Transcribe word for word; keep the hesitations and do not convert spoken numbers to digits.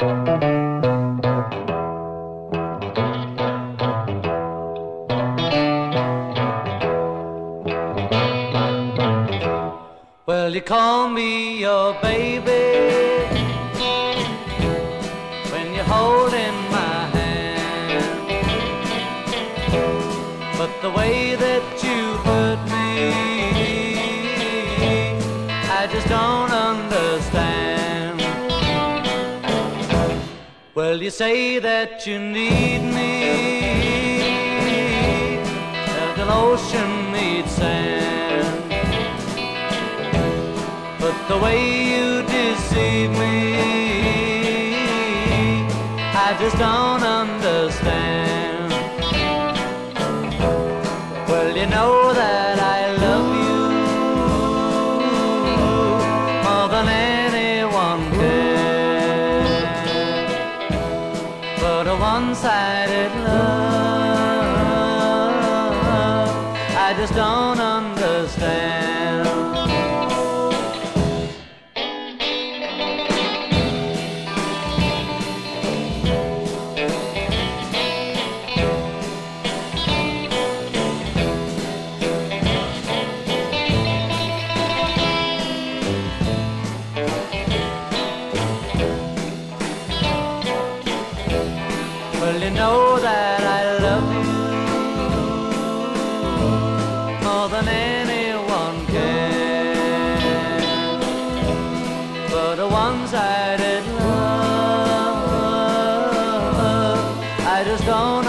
Well, you call me your baby when you're holding my hand, but the way that you hurt me, I just don't understand. Well, you say that you need me like an ocean needs sand, but the way you deceive me, I just don't understand. Well, you know that I love you more than anyone can, but a one-sided love I just don't understand. Well, you know that I love you more than anyone can, but a one-sided love I just don't